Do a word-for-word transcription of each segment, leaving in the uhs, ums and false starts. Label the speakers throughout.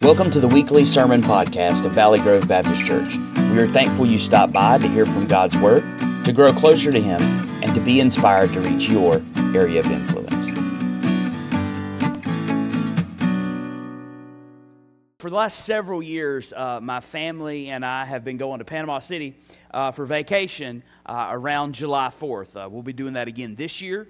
Speaker 1: Welcome to the weekly sermon podcast of Valley Grove Baptist Church. We are thankful you stopped by to hear from God's Word, to grow closer to Him, and to be inspired to reach your area of influence.
Speaker 2: For the last several years, uh, my family and I have been going to Panama City uh, for vacation uh, around July fourth. Uh, we'll be doing that again this year,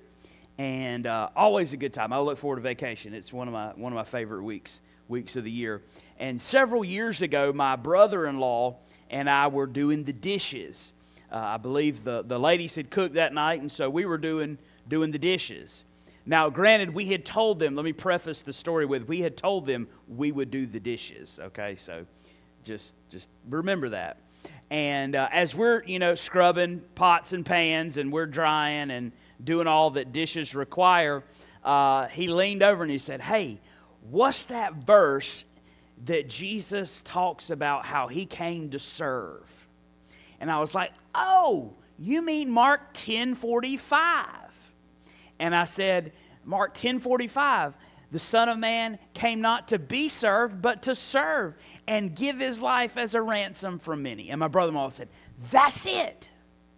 Speaker 2: and uh, always a good time. I look forward to vacation. It's one of my one of my favorite weeks. weeks of the year. And several years ago, my brother-in-law and I were doing the dishes. Uh, I believe the, the ladies had cooked that night, and so we were doing doing the dishes. Now, granted, we had told them, let me preface the story with, we had told them we would do the dishes, okay? So just just remember that. And uh, as we're, you know, scrubbing pots and pans, and we're drying and doing all that dishes require, uh, he leaned over and he said, "Hey, what's that verse that Jesus talks about how he came to serve?" And I was like, "Oh, you mean Mark ten forty-five. And I said, "Mark ten forty-five, the Son of Man came not to be served, but to serve and give his life as a ransom for many." And my brother-in-law said, "That's it."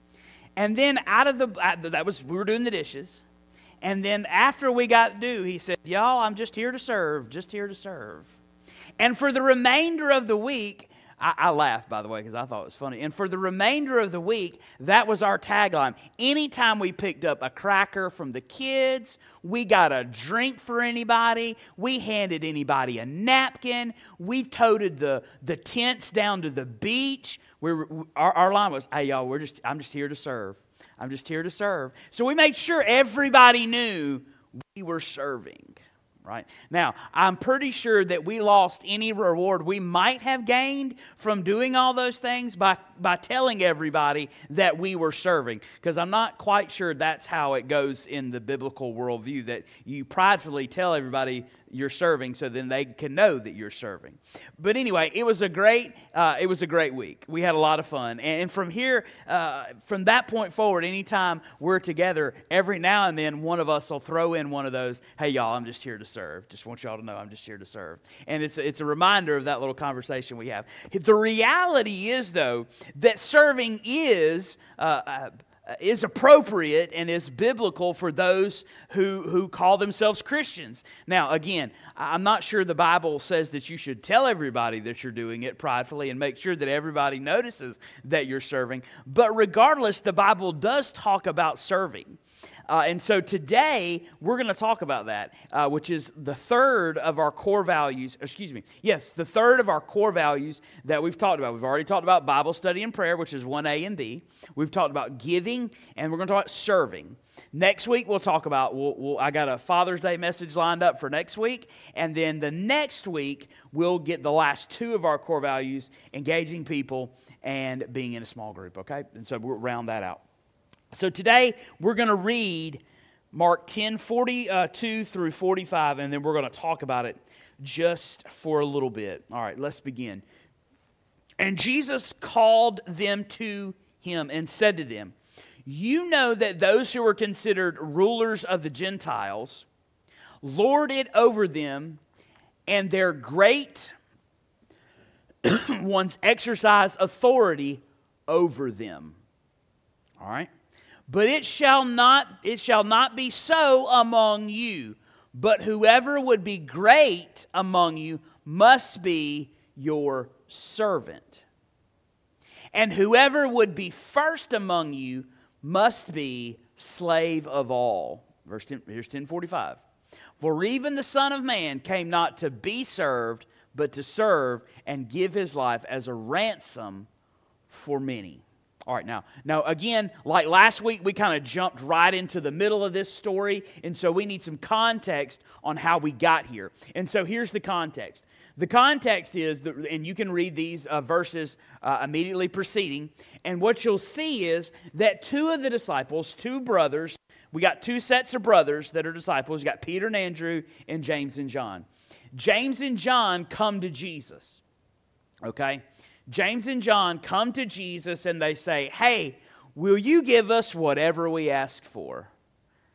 Speaker 2: And then out of the, that was, we were doing the dishes. And then after we got due, he said, "Y'all, I'm just here to serve, just here to serve." And for the remainder of the week, I, I laughed, by the way, because I thought it was funny. And for the remainder of the week, that was our tagline. Anytime we picked up a cracker from the kids, we got a drink for anybody, we handed anybody a napkin, we toted the, the tents down to the beach. We were, our, our line was, "Hey, y'all, we're just, I'm just here to serve. I'm just here to serve." So we made sure everybody knew we were serving, right? Now, I'm pretty sure that we lost any reward we might have gained from doing all those things by, by telling everybody that we were serving, because I'm not quite sure that's how it goes in the biblical worldview, that you pridefully tell everybody you're serving so then they can know that you're serving. But anyway, it was a great uh, it was a great week. We had a lot of fun. And from here, uh, from that point forward, anytime we're together, every now and then one of us will throw in one of those, "Hey, y'all, I'm just here to serve. Just want y'all to know I'm just here to serve." And it's, it's a reminder of that little conversation we have. The reality is, though, that serving is... Uh, uh, is appropriate and is biblical for those who, who call themselves Christians. Now, again, I'm not sure the Bible says that you should tell everybody that you're doing it pridefully and make sure that everybody notices that you're serving. But regardless, the Bible does talk about serving. Uh, and so today, we're going to talk about that, uh, which is the third of our core values, excuse me, yes, the third of our core values that we've talked about. We've already talked about Bible study and prayer, which is one A and B. We've talked about giving, and we're going to talk about serving. Next week, we'll talk about, we'll, we'll, I got a Father's Day message lined up for next week, and then the next week, we'll get the last two of our core values, engaging people and being in a small group, okay? And so we'll round that out. So today, we're going to read Mark ten forty-two through forty-five, and then we're going to talk about it just for a little bit. All right, let's begin. "And Jesus called them to him and said to them, 'You know that those who are considered rulers of the Gentiles lord it over them, and their great ones exercise authority over them.' All right? 'But it shall not it shall not be so among you, but whoever would be great among you must be your servant. And whoever would be first among you must be slave of all.'" Verse ten, here's ten forty-five. "For even the Son of Man came not to be served, but to serve and give his life as a ransom for many." All right, now, now again, like last week, we kind of jumped right into the middle of this story, and so we need some context on how we got here. And so here's the context. The context is, that, and you can read these uh, verses uh, immediately preceding, and what you'll see is that two of the disciples, two brothers, we got two sets of brothers that are disciples. You got Peter and Andrew and James and John. James and John come to Jesus, okay? James and John come to Jesus and they say, "Hey, will you give us whatever we ask for?"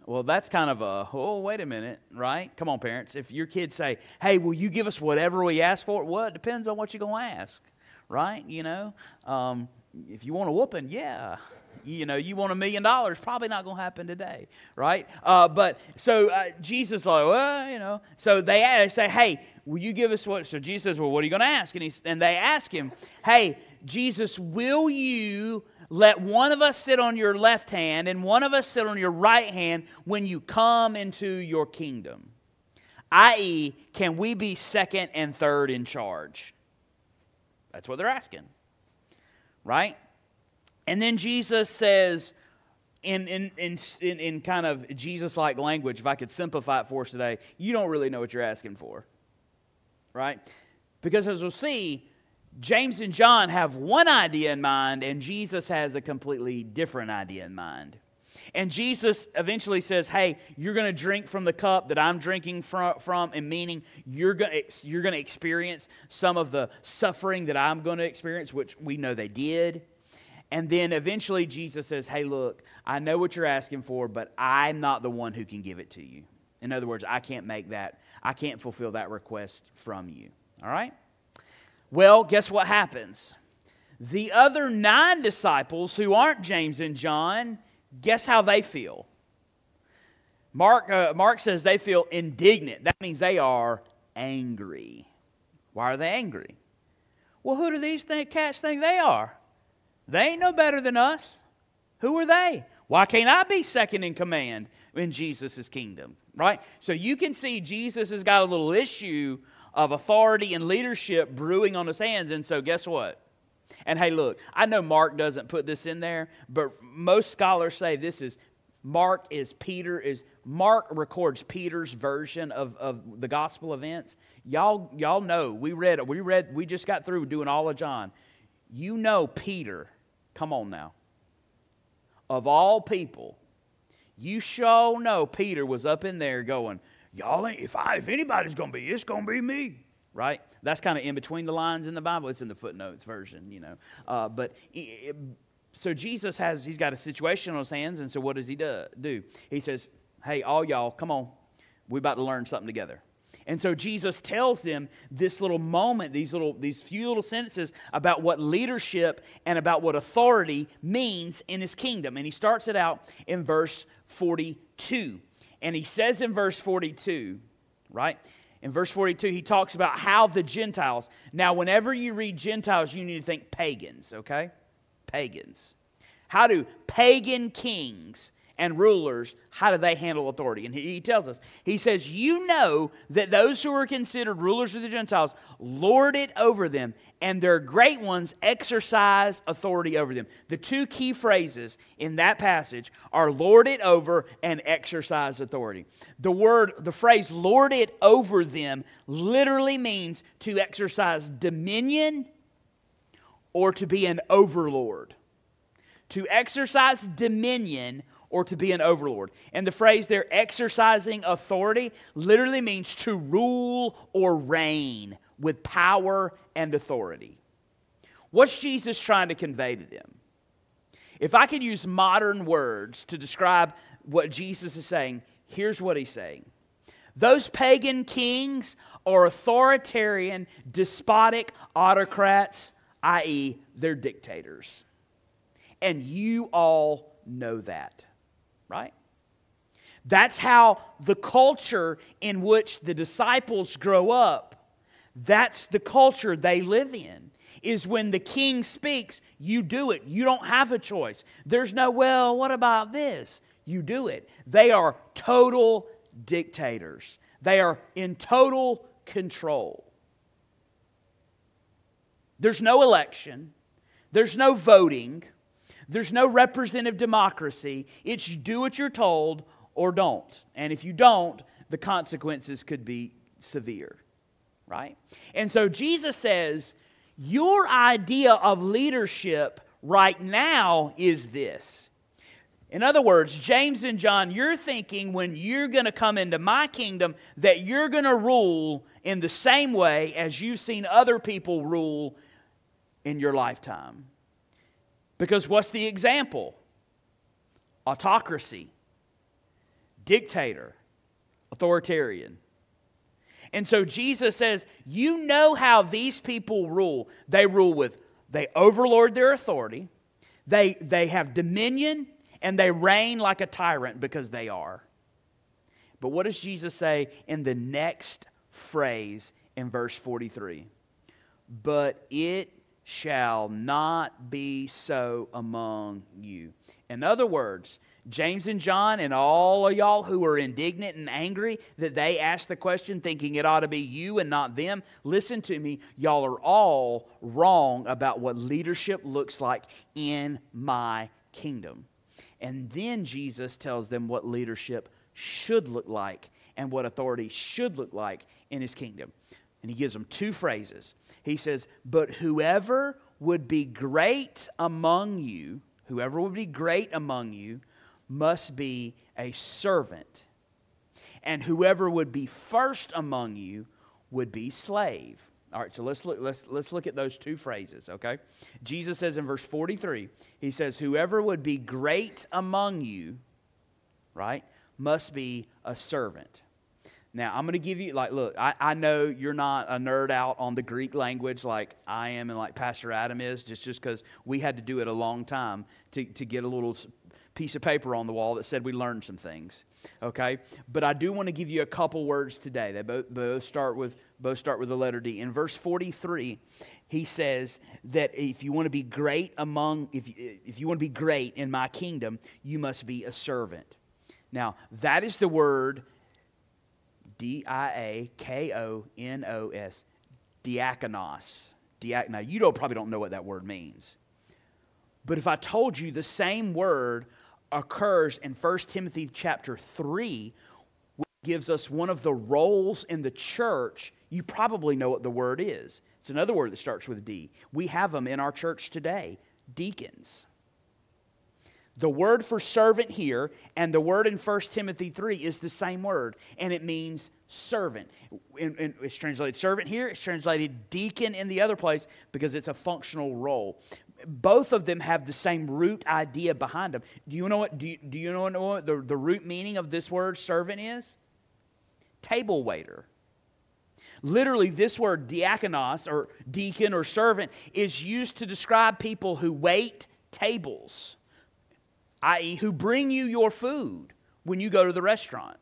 Speaker 2: Well, that's kind of a, oh, wait a minute, right? Come on, parents. If your kids say, hey, will you give us whatever we ask for? Well, it depends on what you're going to ask, right? You know, um, if you want a whooping, yeah. You know, you want a million dollars, probably not going to happen today, right? Uh, but so uh, Jesus like, well, you know. So they ask, say, hey, will you give us what? So Jesus says, well, what are you going to ask? And, he, and they ask him, hey, Jesus, will you let one of us sit on your left hand and one of us sit on your right hand when you come into your kingdom? that is, can we be second and third in charge? That's what they're asking, right? And then Jesus says, in, in, in, in, in kind of Jesus-like language, if I could simplify it for us today, you don't really know what you're asking for, right? Because as we'll see, James and John have one idea in mind, and Jesus has a completely different idea in mind. And Jesus eventually says, hey, you're going to drink from the cup that I'm drinking from, from and meaning you're going to you're going to experience some of the suffering that I'm going to experience, which we know they did. And then eventually Jesus says, hey, look, I know what you're asking for, but I'm not the one who can give it to you. In other words, I can't make that, I can't fulfill that request from you. All right? Well, guess what happens? The other nine disciples who aren't James and John, guess how they feel? Mark, uh, Mark says they feel indignant. That means they are angry. Why are they angry? Well, who do these th- cats think they are? They ain't no better than us. Who are they? Why can't I be second in command in Jesus' kingdom? Right? So you can see Jesus has got a little issue of authority and leadership brewing on his hands. And so guess what? And hey, look, I know Mark doesn't put this in there, but most scholars say this is, Mark is Peter, is Mark records Peter's version of, of the gospel events. Y'all, y'all know, we read, we read, we just got through doing all of John. You know Peter, come on now, of all people, you sure know Peter was up in there going, y'all ain't, if I, if anybody's going to be, it's going to be me, right? That's kind of in between the lines in the Bible. It's in the footnotes version, you know. Uh, but it, so Jesus has, he's got a situation on his hands, and so what does he do? do? He says, hey, all y'all, come on. We're about to learn something together. And so Jesus tells them this little moment, these little, these few little sentences about what leadership and about what authority means in his kingdom. And he starts it out in verse forty-two. And he says in verse forty-two, right? In verse forty-two, he talks about how the Gentiles. Now, whenever you read Gentiles, you need to think pagans, okay? Pagans. How do pagan kings and rulers, how do they handle authority? And he, he tells us, he says, you know that those who are considered rulers of the Gentiles lord it over them, and their great ones exercise authority over them. The two key phrases in that passage are lord it over and exercise authority. The word, the phrase lord it over them literally means to exercise dominion or to be an overlord. To exercise dominion or to be an overlord. And the phrase there, exercising authority, literally means to rule or reign with power and authority. What's Jesus trying to convey to them? If I could use modern words to describe what Jesus is saying, here's what he's saying. Those pagan kings are authoritarian, despotic autocrats, that is, they're dictators. And you all know that. Right? That's how the culture in which the disciples grow up, that's the culture they live in. Is when the king speaks, you do it. You don't have a choice. There's no, well, what about this? You do it. They are total dictators. They are in total control. There's no election. There's no voting. There's no representative democracy. It's do what you're told or don't. And if you don't, the consequences could be severe, right? And so Jesus says, your idea of leadership right now is this. In other words, James and John, you're thinking when you're going to come into my kingdom that you're going to rule in the same way as you've seen other people rule in your lifetime. Because what's the example? Autocracy. dictator, authoritarian. And so Jesus says, you know how these people rule. They rule with, they overlord their authority, they, they have dominion, and they reign like a tyrant because they are. But what does Jesus say in the next phrase in verse forty-three? But it shall not be so among you. In other words, James and John and all of y'all who are indignant and angry that they asked the question thinking it ought to be you and not them, listen to me, y'all are all wrong about what leadership looks like in my kingdom. And then Jesus tells them what leadership should look like and what authority should look like in His kingdom. And He gives them two phrases. He says, but whoever would be great among you, whoever would be great among you, must be a servant. And whoever would be first among you would be slave. All right, so let's look, let's, let's look at those two phrases, okay? Jesus says in verse forty-three, He says, whoever would be great among you, right, must be a servant. Now, I'm going to give you, like, look, I, I know you're not a nerd out on the Greek language like I am and like Pastor Adam is, just just because we had to do it a long time to, to get a little piece of paper on the wall that said we learned some things, okay? But I do want to give you a couple words today. They both, both start with both start with the letter D. In verse forty-three, he says that if you want to be great among, if you, if you want to be great in my kingdom, you must be a servant. Now, that is the word D I A K O N O S, diakonos. Diak- now, you don't, probably don't know what that word means. But if I told you the same word occurs in First Timothy chapter three, which gives us one of the roles in the church, you probably know what the word is. It's another word that starts with D. We have them in our church today, deacons. The word for servant here and the word in First Timothy three is the same word, and it means servant. And, and it's translated servant here, it's translated deacon in the other place because it's a functional role. Both of them have the same root idea behind them. Do you know what, do you, do you know what the, the root meaning of this word servant is? Table waiter. Literally, this word diakonos, or deacon or servant, is used to describe people who wait tables, that is who bring you your food when you go to the restaurant.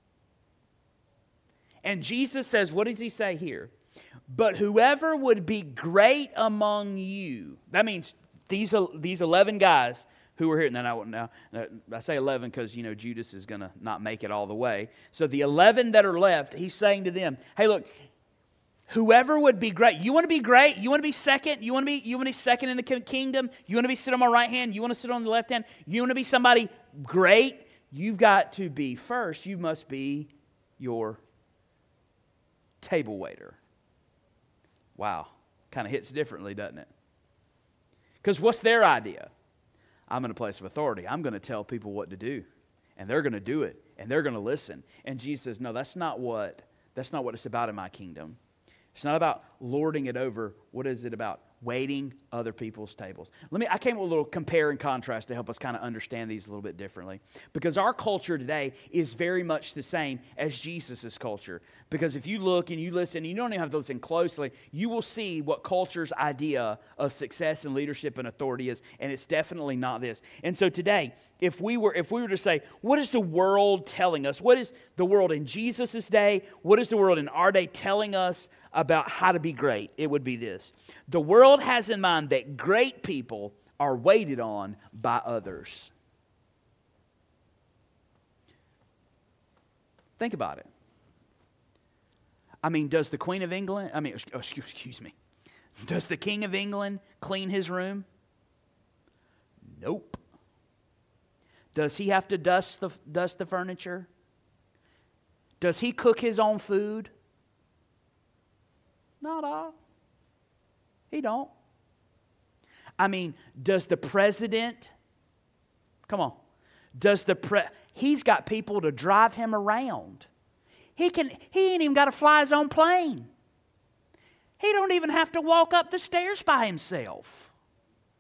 Speaker 2: And Jesus says, what does He say here? But whoever would be great among you, that means these, these eleven guys who are here. Now, now, now I say eleven because, you know, Judas is going to not make it all the way. So the eleven that are left, He's saying to them, hey, look, whoever would be great. You want to be great? You want to be second? You want to be you want to be second in the kingdom? You want to be sit on my right hand? You want to sit on the left hand? You want to be somebody great? You've got to be first. You must be your table waiter. Wow. Kind of hits differently, doesn't it? Because what's their idea? I'm in a place of authority. I'm going to tell people what to do. And they're going to do it. And they're going to listen. And Jesus says, no, that's not what, that's not what it's about in my kingdom. It's not about lording it over. What is it about? Waiting other people's tables. Let me. I came up with a little compare and contrast to help us kind of understand these a little bit differently. Because our culture today is very much the same as Jesus' culture. Because if you look and you listen, you don't even have to listen closely, you will see what culture's idea of success and leadership and authority is, and it's definitely not this. And so today, if we were if we were to say, what is the world telling us? What is the world in Jesus' day? What is the world in our day telling us about how to be great? It would be this. The world has in mind that great people are waited on by others. Think about it. I mean, does the Queen of England, I mean, excuse, excuse me, does the King of England clean his room? Nope. Does he have to dust the, dust the furniture? Does he cook his own food? Not all. He don't. I mean, does the president, come on, does the pre, he's got people to drive him around. He can, he ain't even got to fly his own plane. He don't even have to walk up the stairs by himself.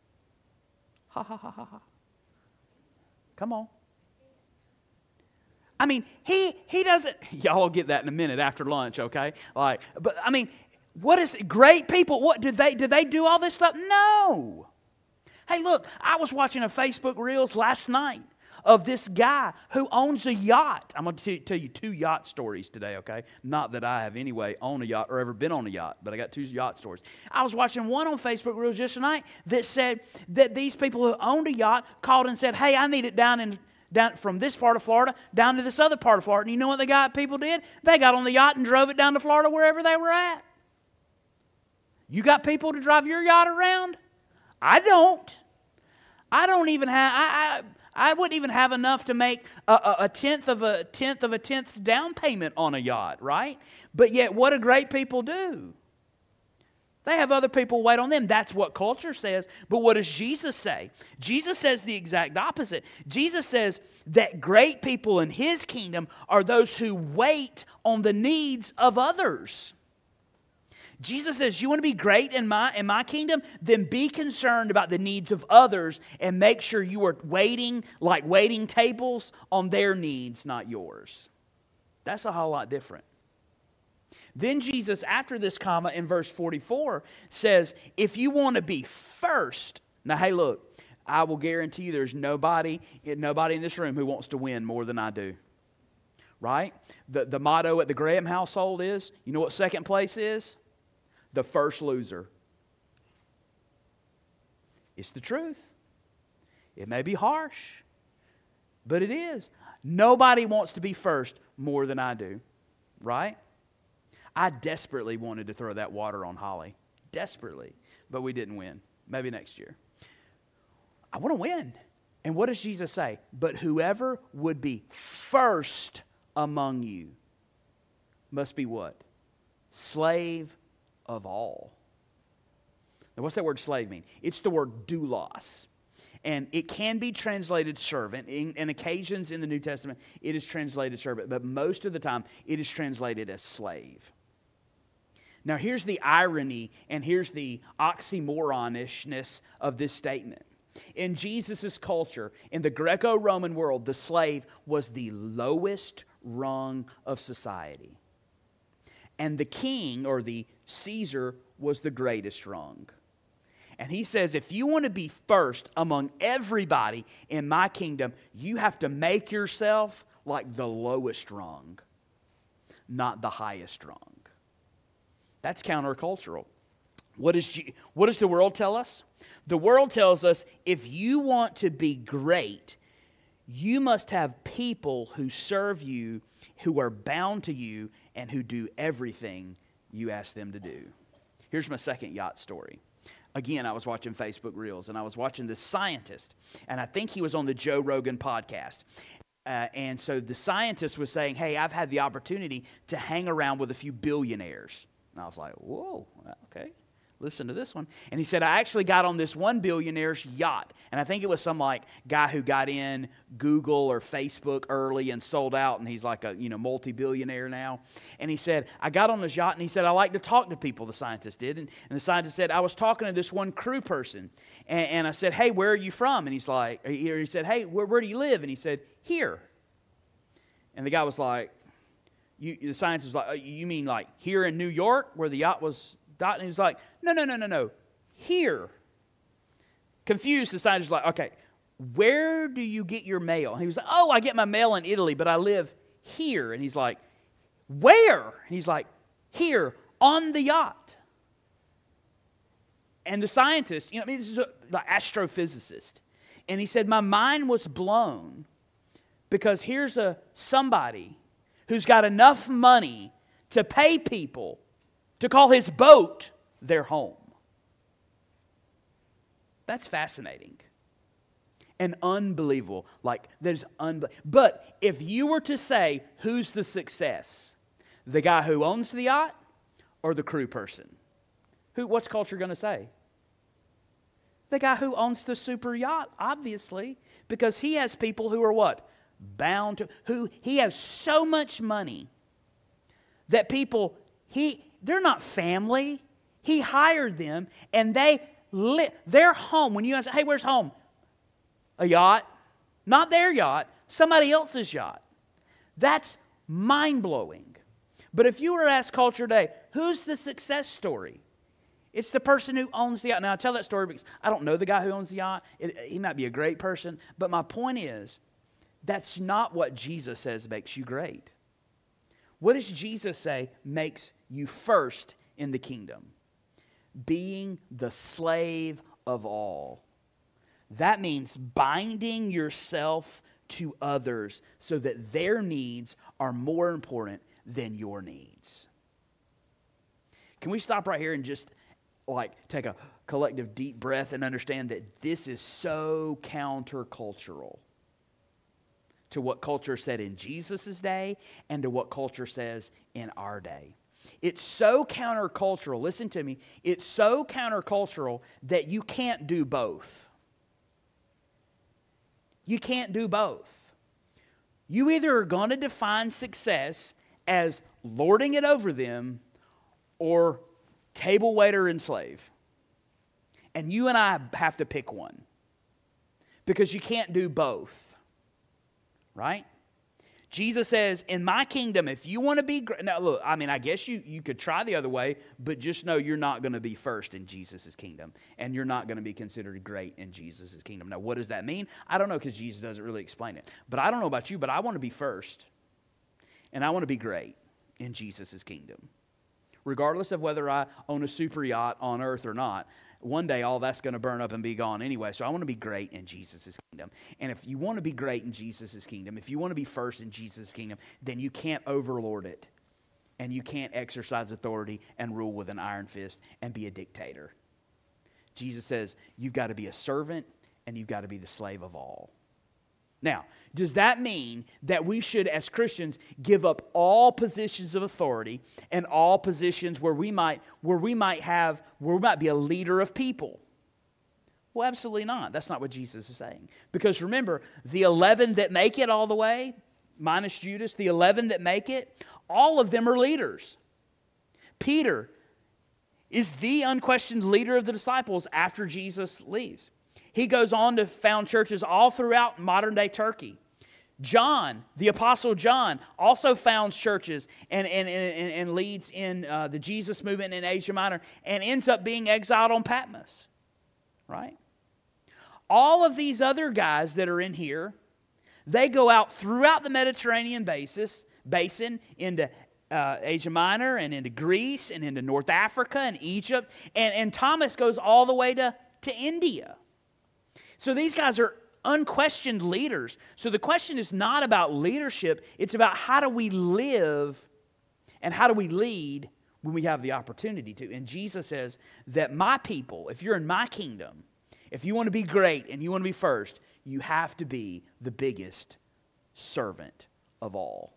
Speaker 2: Ha ha ha ha ha. Come on. I mean, he he doesn't, y'all will get that in a minute after lunch, okay? Like, but I mean, what is, great people, what, did they, did they do all this stuff? No. Hey, look, I was watching a Facebook Reels last night of this guy who owns a yacht. I'm going to tell you two yacht stories today, okay? Not that I have anyway owned a yacht or ever been on a yacht, but I got two yacht stories. I was watching one on Facebook Reels just tonight that said that these people who owned a yacht called and said, hey, I need it down in down from this part of Florida down to this other part of Florida. And you know what the guy people did? They got on the yacht and drove it down to Florida wherever they were at. You got people to drive your yacht around? I don't. I don't even have, I, I, I wouldn't even have enough to make a, a, a tenth of a tenth of a tenth's down payment on a yacht, right? But yet, what do great people do? They have other people wait on them. That's what culture says. But what does Jesus say? Jesus says the exact opposite. Jesus says that great people in His kingdom are those who wait on the needs of others. Jesus says, you want to be great in my, in my kingdom? Then be concerned about the needs of others and make sure you are waiting like waiting tables on their needs, not yours. That's a whole lot different. Then Jesus, after this comma in verse forty-four, says, if you want to be first, now hey look, I will guarantee you there's nobody, nobody in this room who wants to win more than I do. Right? The, the motto at the Graham household is, you know what second place is? The first loser. It's the truth. It may be harsh, but it is. Nobody wants to be first more than I do, right? I desperately wanted to throw that water on Holly. Desperately. But we didn't win. Maybe next year. I want to win. And what does Jesus say? But whoever would be first among you must be what? Slave of all. Now, what's that word slave mean? It's the word doulos. And it can be translated servant. In, in occasions in the New Testament, it is translated servant. But most of the time, it is translated as slave. Now, here's the irony and here's the oxymoronishness of this statement. In Jesus' culture, in the Greco-Roman world, the slave was the lowest rung of society. And the king, or the Caesar, was the greatest rung. And he says, if you want to be first among everybody in my kingdom, you have to make yourself like the lowest rung, not the highest rung. That's countercultural. What does, what does the world tell us? The world tells us if you want to be great, you must have people who serve you, who are bound to you, and who do everything you ask them to do. Here's my second yacht story. Again, I was watching Facebook Reels, and I was watching this scientist, and I think he was on the Joe Rogan podcast. Uh, and so the scientist was saying, hey, I've had the opportunity to hang around with a few billionaires. And I was like, whoa, okay. Listen to this one. And he said, I actually got on this one billionaire's yacht. And I think it was some like guy who got in Google or Facebook early and sold out. And he's like a, you know, multi-billionaire now. And he said, I got on this yacht and he said, I like to talk to people, the scientist did. And, and the scientist said, I was talking to this one crew person. And, and I said, hey, where are you from? And he's like, he, he said, hey, where, where do you live? And he said, here. And the guy was like, you, the scientist was like, you mean like here in New York where the yacht was? And he was like, no, no, no, no, no. Here. Confused, the scientist was like, okay, where do you get your mail? And he was like, oh, I get my mail in Italy, but I live here. And he's like, where? And he's like, here, on the yacht. And the scientist, you know, I mean, this is an astrophysicist. And he said, my mind was blown because here's a somebody who's got enough money to pay people to call his boat their home. That's fascinating and unbelievable. Like, there's unbelievable. But if you were to say, who's the success? The guy who owns the yacht or the crew person? Who? What's culture going to say? The guy who owns the super yacht, obviously, because he has people who are what? Bound to, who he has so much money that people, he... they're not family. He hired them, and they lit their home. When you ask, hey, where's home? A yacht. Not their yacht, somebody else's yacht. That's mind-blowing. But if you were to ask culture today, who's the success story? It's the person who owns the yacht. Now, I tell that story because I don't know the guy who owns the yacht. It, he might be a great person. But my point is, that's not what Jesus says makes you great. What does Jesus say makes you first in the kingdom? Being the slave of all. That means binding yourself to others so that their needs are more important than your needs. Can we stop right here and just like take a collective deep breath and understand that this is so countercultural to what culture said in Jesus' day and to what culture says in our day. It's so countercultural, listen to me, it's so countercultural that you can't do both. You can't do both. You either are going to define success as lording it over them or table waiter and slave. And you and I have to pick one. Because you can't do both. Right? Jesus says, in my kingdom, if you want to be great. Now look, I mean, I guess you, you could try the other way, but just know you're not going to be first in Jesus' kingdom. And you're not going to be considered great in Jesus' kingdom. Now what does that mean? I don't know because Jesus doesn't really explain it. But I don't know about you, but I want to be first. And I want to be great in Jesus' kingdom. Regardless of whether I own a super yacht on earth or not, one day all that's going to burn up and be gone anyway. So I want to be great in Jesus' kingdom. And if you want to be great in Jesus' kingdom, if you want to be first in Jesus' kingdom, then you can't overlord it. And you can't exercise authority and rule with an iron fist and be a dictator. Jesus says you've got to be a servant and you've got to be the slave of all. Now, does that mean that we should, as Christians, give up all positions of authority and all positions where we might, where we might have, where we might be a leader of people? Well, absolutely not. That's not what Jesus is saying. Because remember, the eleven that make it all the way, minus Judas, the eleven that make it, all of them are leaders. Peter is the unquestioned leader of the disciples after Jesus leaves. He goes on to found churches all throughout modern-day Turkey. John, the Apostle John, also founds churches and, and, and, and leads in uh, the Jesus movement in Asia Minor and ends up being exiled on Patmos. Right? All of these other guys that are in here, they go out throughout the Mediterranean basis, basin into uh, Asia Minor and into Greece and into North Africa and Egypt. And, and Thomas goes all the way to, to India. So these guys are unquestioned leaders. So the question is not about leadership. It's about how do we live and how do we lead when we have the opportunity to. And Jesus says that my people, if you're in my kingdom, if you want to be great and you want to be first, you have to be the biggest servant of all.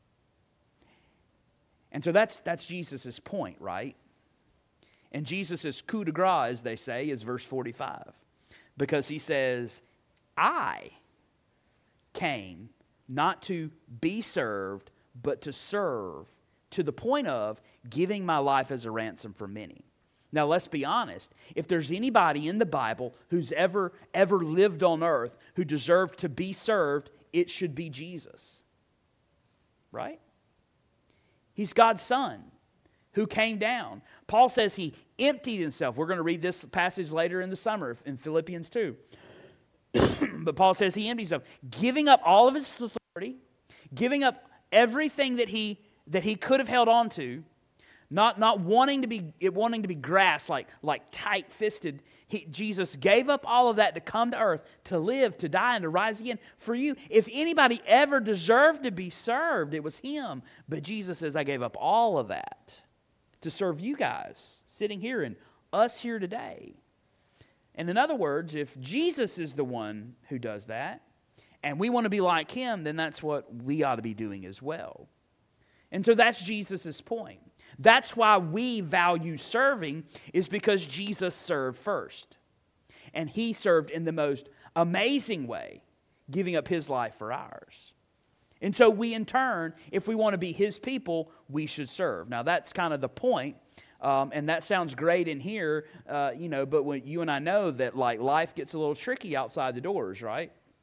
Speaker 2: And so that's, that's Jesus' point, right? And Jesus' coup de grace, as they say, is verse forty-five. Because he says, I came not to be served, but to serve, to the point of giving my life as a ransom for many. Now, let's be honest. If there's anybody in the Bible who's ever, ever lived on earth who deserved to be served, it should be Jesus. Right? He's God's Son who came down. Paul says he emptied himself. We're going to read this passage later in the summer in Philippians two. But Paul says he emptied himself, giving up all of his authority, giving up everything that he that he could have held on to, not, not wanting to be wanting to be grasped like, like tight-fisted. He, Jesus gave up all of that to come to earth, to live, to die, and to rise again for you. If anybody ever deserved to be served, it was him. But Jesus says, I gave up all of that to serve you guys sitting here and us here today. And in other words, if Jesus is the one who does that, and we want to be like him, then that's what we ought to be doing as well. And so that's Jesus' point. That's why we value serving, is because Jesus served first. And he served in the most amazing way, giving up his life for ours. And so we, in turn, if we want to be his people, we should serve. Now, that's kind of the point. Um, and that sounds great in here, uh, you know, but when you and I know that, like, life gets a little tricky outside the doors, right?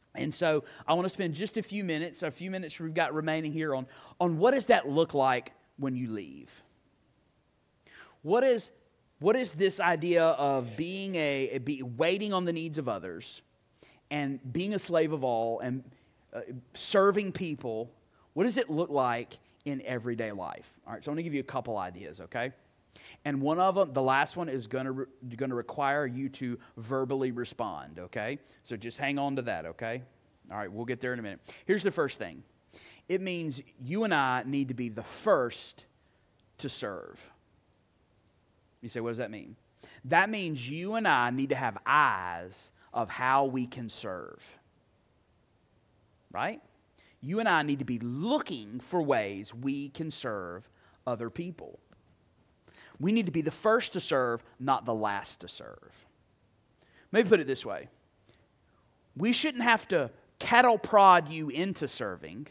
Speaker 2: And so I want to spend just a few minutes, a few minutes we've got remaining here on, on what does that look like when you leave? What is, what is this idea of being a, a be, waiting on the needs of others and being a slave of all and uh, serving people? What does it look like in everyday life? All right, so I'm going to give you a couple ideas, okay? And one of them, the last one, is going to re- going to require you to verbally respond, okay? So just hang on to that, okay? All right, we'll get there in a minute. Here's the first thing. It means you and I need to be the first to serve. You say, what does that mean? That means you and I need to have eyes of how we can serve, right? You and I need to be looking for ways we can serve other people. We need to be the first to serve, not the last to serve. Maybe put it this way. We shouldn't have to cattle prod you into serving.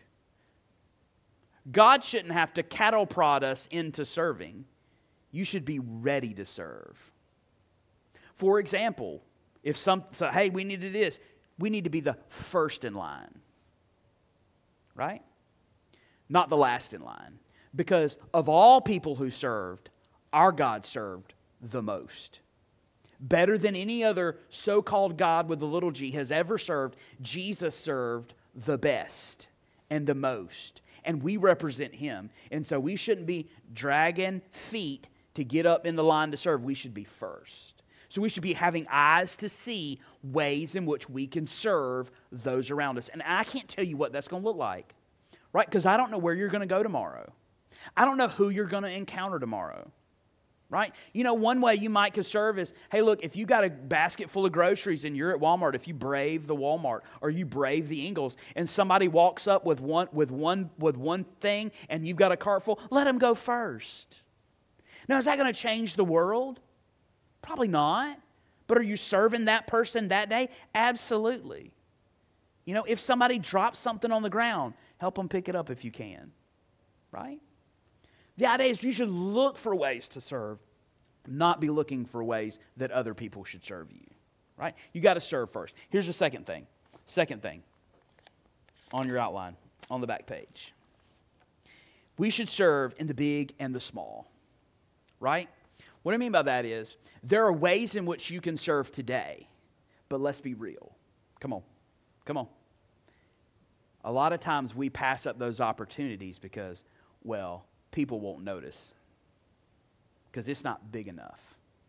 Speaker 2: God shouldn't have to cattle prod us into serving. You should be ready to serve. For example, if some, so hey, we need to do this, we need to be the first in line. Right? Not the last in line. Because of all people who served, our God served the most. Better than any other so-called God with a little g has ever served, Jesus served the best and the most. And we represent Him. And so we shouldn't be dragging feet to get up in the line to serve. We should be first. So we should be having eyes to see ways in which we can serve those around us. And I can't tell you what that's going to look like. Right? Because I don't know where you're going to go tomorrow. I don't know who you're going to encounter tomorrow. Right? You know, one way you might serve is, hey, look, if you got a basket full of groceries and you're at Walmart, if you brave the Walmart or you brave the Ingles and somebody walks up with one with one with one thing and you've got a cart full, let them go first. Now, is that going to change the world? Probably not. But are you serving that person that day? Absolutely. You know, if somebody drops something on the ground, help them pick it up if you can. Right? The idea is you should look for ways to serve, not be looking for ways that other people should serve you. Right? You got to serve first. Here's the second thing. Second thing on your outline, on the back page. We should serve in the big and the small. Right? What I mean by that is there are ways in which you can serve today, but let's be real. Come on. Come on. A lot of times we pass up those opportunities because, well, people won't notice because it's not big enough.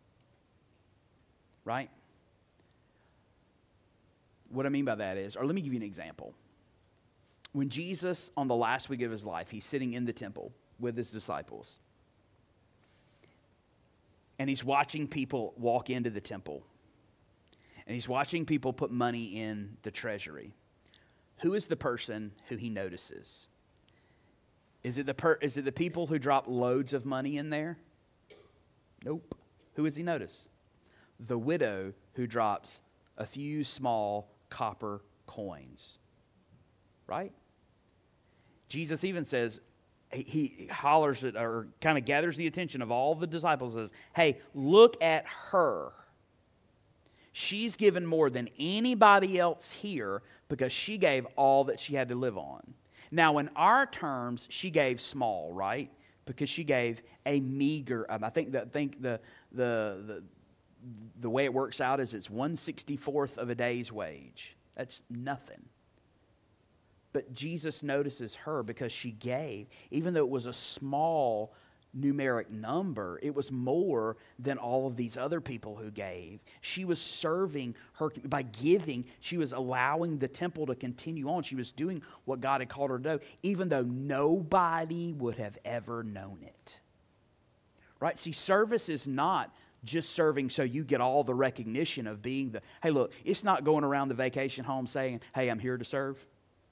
Speaker 2: Right? What I mean by that is, or let me give you an example. When Jesus, on the last week of His life, He's sitting in the temple with His disciples. And He's watching people walk into the temple. And He's watching people put money in the treasury. Who is the person who He notices? Is it the per, is it the people who drop loads of money in there? Nope. Who does He notice? The widow who drops a few small copper coins. Right? Jesus even says, he, he hollers at, or kind of gathers the attention of all the disciples and says, hey, look at her. She's given more than anybody else here because she gave all that she had to live on. Now, in our terms, she gave small, right? Because she gave a meager. Um, I think that think the the the the way it works out is it's one sixty-fourth of a day's wage. That's nothing. But Jesus notices her because she gave, even though it was a small numeric number, it was more than all of these other people who gave. She was serving her, by giving, she was allowing the temple to continue on. She was doing what God had called her to do, even though nobody would have ever known it. Right? See, service is not just serving so you get all the recognition of being the, hey, look, it's not going around the vacation home saying, hey, I'm here to serve.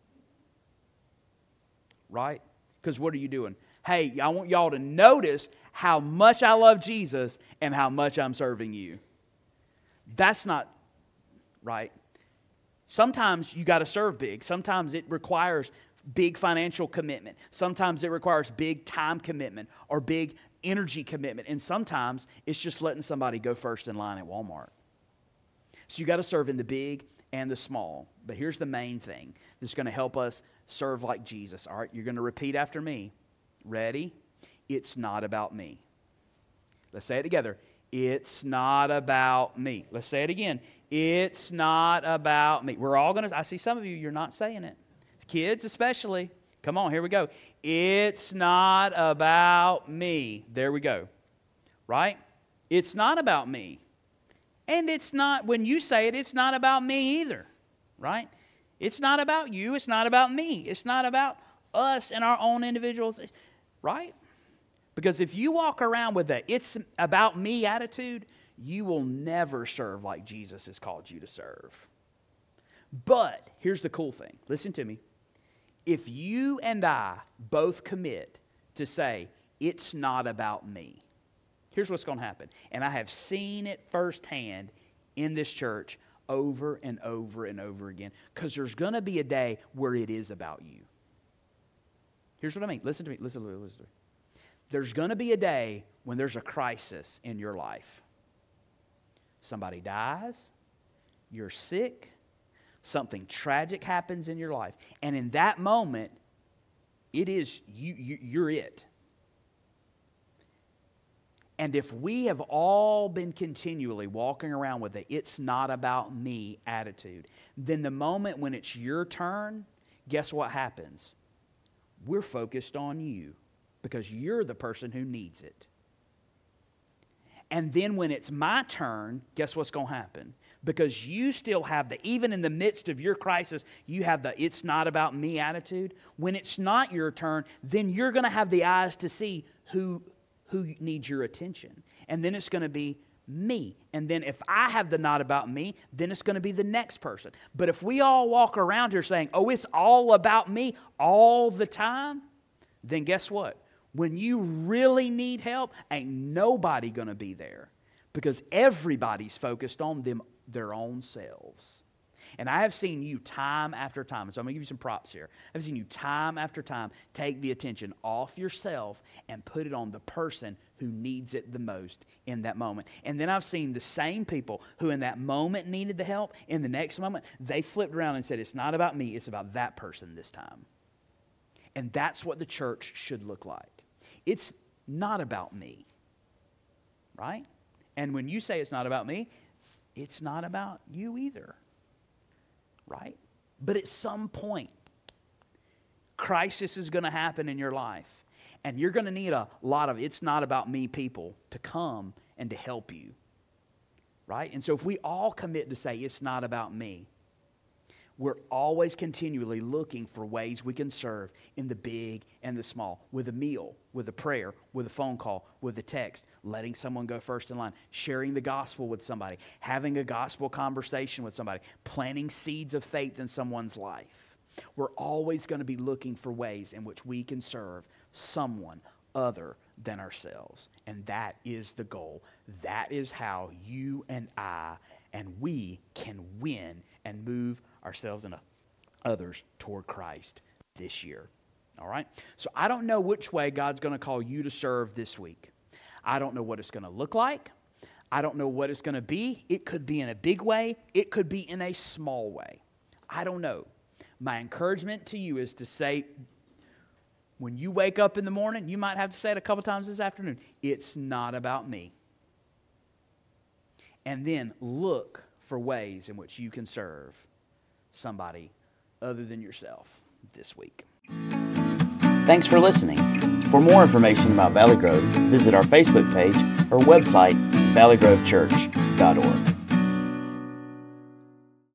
Speaker 2: Right? Because what are you doing? Hey, I want y'all to notice how much I love Jesus and how much I'm serving you. That's not right. Sometimes you got to serve big. Sometimes it requires big financial commitment. Sometimes it requires big time commitment or big energy commitment. And sometimes it's just letting somebody go first in line at Walmart. So you got to serve in the big and the small. But here's the main thing that's going to help us serve like Jesus. All right, you're going to repeat after me. Ready? It's not about me. Let's say it together. It's not about me. Let's say it again. It's not about me. We're all going to, I see some of you, you're not saying it. Kids especially. Come on, here we go. It's not about me. There we go. Right? It's not about me. And it's not, when you say it, it's not about me either. Right? It's not about you. It's not about me. It's not about us and our own individuals. Right? Because if you walk around with a it's about me attitude, you will never serve like Jesus has called you to serve. But here's the cool thing. Listen to me. If you and I both commit to say, it's not about me, here's what's going to happen. And I have seen it firsthand in this church over and over and over again. Because there's going to be a day where it is about you. Here's what I mean. Listen to me. Listen to me. Listen to me. There's going to be a day when there's a crisis in your life. Somebody dies. You're sick. Something tragic happens in your life. And in that moment, it is, you, you, you're it. And if we have all been continually walking around with a it's not about me attitude, then the moment when it's your turn, guess what happens? We're focused on you because you're the person who needs it. And then when it's my turn, guess what's going to happen? Because you still have the, even in the midst of your crisis, you have the it's not about me attitude. When it's not your turn, then you're going to have the eyes to see who, who needs your attention. And then it's going to be me. And then if I have the not about me, then it's going to be the next person. But if we all walk around here saying, oh, it's all about me all the time, then guess what? When you really need help, ain't nobody going to be there because everybody's focused on them, their own selves. And I have seen you time after time, so I'm going to give you some props here. I've seen you time after time take the attention off yourself and put it on the person who needs it the most in that moment. And then I've seen the same people who in that moment needed the help, in the next moment, they flipped around and said, it's not about me, it's about that person this time. And that's what the church should look like. It's not about me, right? And when you say it's not about me, it's not about you either, right? But at some point, crisis is going to happen in your life, and you're going to need a lot of it's not about me people to come and to help you, right? And so if we all commit to say it's not about me, we're always continually looking for ways we can serve in the big and the small, with a meal, with a prayer, with a phone call, with a text, letting someone go first in line, sharing the gospel with somebody, having a gospel conversation with somebody, planting seeds of faith in someone's life. We're always going to be looking for ways in which we can serve someone other than ourselves. And that is the goal. That is how you and I and we can win and move ourselves and others toward Christ this year. All right? So I don't know which way God's going to call you to serve this week. I don't know what it's going to look like. I don't know what it's going to be. It could be in a big way. It could be in a small way. I don't know. My encouragement to you is to say, when you wake up in the morning, you might have to say it a couple times this afternoon, it's not about me. And then look for ways in which you can serve somebody other than yourself this week.
Speaker 1: Thanks for listening. For more information about Valley Grove, visit our Facebook page or website, valley grove church dot org.